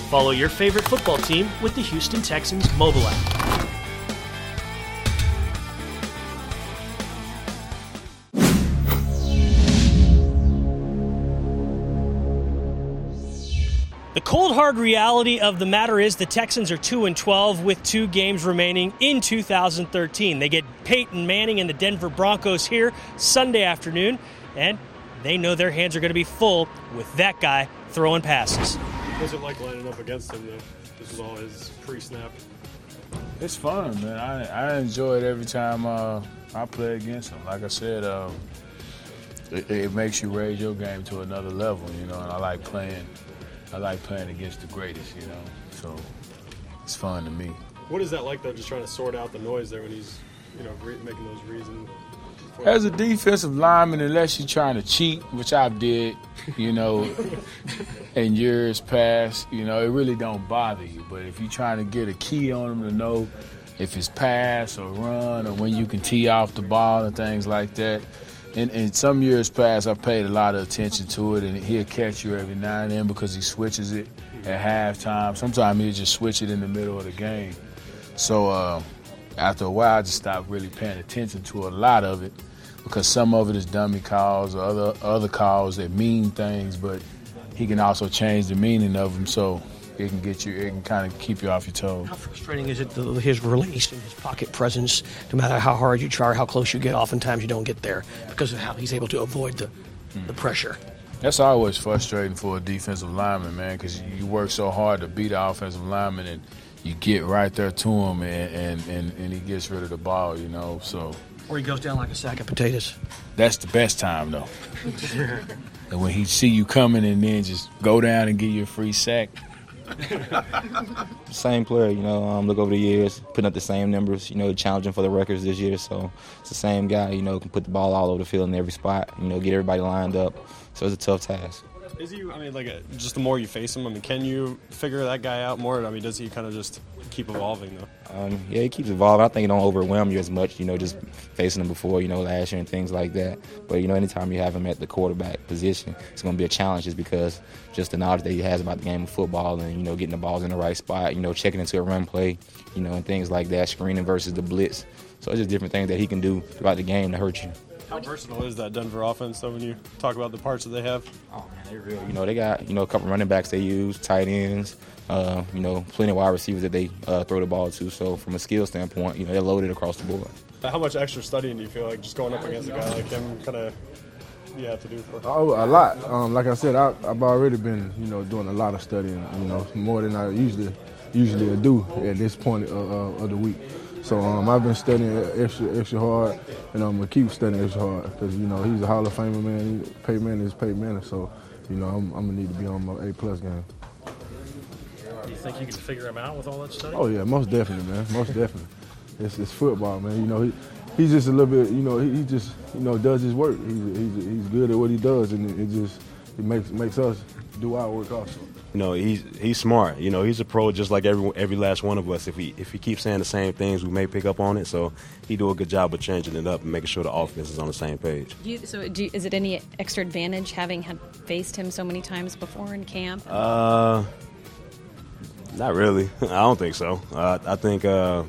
Follow your favorite football team with the Houston Texans mobile app. The cold, hard reality of the matter is the Texans are 2-12 with 2 games remaining in 2013. They get Peyton Manning and the Denver Broncos here Sunday afternoon, and they know their hands are going to be full with that guy throwing passes. What's it like lining up against him, though? This is all his pre-snap. It's fun, man. I enjoy it every time I play against him. Like I said, it makes you raise your game to another level, you know, and I like playing against the greatest, you know, so it's fun to me. What is that like, though, just trying to sort out the noise there when he's, you know, making those reads? As a defensive lineman, unless you're trying to cheat, which I did, you know, in years past, you know, it really don't bother you. But if you're trying to get a key on them to know if it's pass or run or when you can tee off the ball and things like that, in some years past, I paid a lot of attention to it, and he'll catch you every now and then because he switches it at halftime. Sometimes he'll just switch it in the middle of the game. So after a while, I just stopped really paying attention to a lot of it because some of it is dummy calls or other calls that mean things, but he can also change the meaning of them, so it can kind of keep you off your toes. How frustrating is it, his release and his pocket presence, no matter how hard you try or how close you get, oftentimes you don't get there because of how he's able to avoid the pressure? That's always frustrating for a defensive lineman, man, because you work so hard to beat the offensive lineman and you get right there to him and he gets rid of the ball, you know, so. Or he goes down like a sack of potatoes. That's the best time, though. And when he see you coming and then just go down and give you a free sack. Same player, you know, look over the years, putting up the same numbers, you know, challenging for the records this year. So it's the same guy, you know, can put the ball all over the field in every spot, you know, get everybody lined up. So it's a tough task. Is he, I mean, like, just the more you face him, I mean, can you figure that guy out more? I mean, does he kind of just keep evolving, though? Yeah, he keeps evolving. I think it don't overwhelm you as much, you know, just facing him before, you know, last year and things like that. But, you know, anytime you have him at the quarterback position, it's going to be a challenge just because just the knowledge that he has about the game of football and, you know, getting the balls in the right spot, you know, checking into a run play, you know, and things like that, screening versus the blitz. So it's just different things that he can do throughout the game to hurt you. How versatile is that Denver offense, though, when you talk about the parts that they have? Oh, man, they're real. You know, they got, you know, a couple running backs they use, tight ends, you know, plenty of wide receivers that they throw the ball to. So from a skill standpoint, you know, they're loaded across the board. How much extra studying do you feel like just going up against a guy like him kind of you have to do for? Oh, a lot. Like I said, I've already been, you know, doing a lot of studying, you know, more than I usually do at this point of the week. So I've been studying extra hard, and I'm going to keep studying extra hard because, you know, he's a Hall of Famer, man. Peyton Manning is Peyton Manning, so, you know, I'm going to need to be on my A+ game. Do you think you can figure him out with all that study? Oh, yeah, most definitely, man, most definitely. It's football, man. You know, he's just a little bit, you know, he just, you know, does his work. He's good at what he does, and it makes us do our work also. You know, he's smart. You know, he's a pro just like every last one of us. If he keeps saying the same things, we may pick up on it. So he do a good job of changing it up and making sure the offense is on the same page. Is it any extra advantage having had faced him so many times before in camp? Not really. I don't think so. I think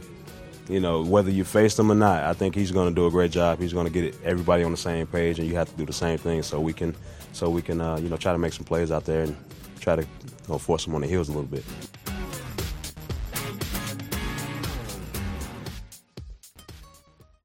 you know, whether you face him or not, I think he's going to do a great job. He's going to get everybody on the same page, and you have to do the same thing so we can you know, try to make some plays out there and try to force them on the heels a little bit.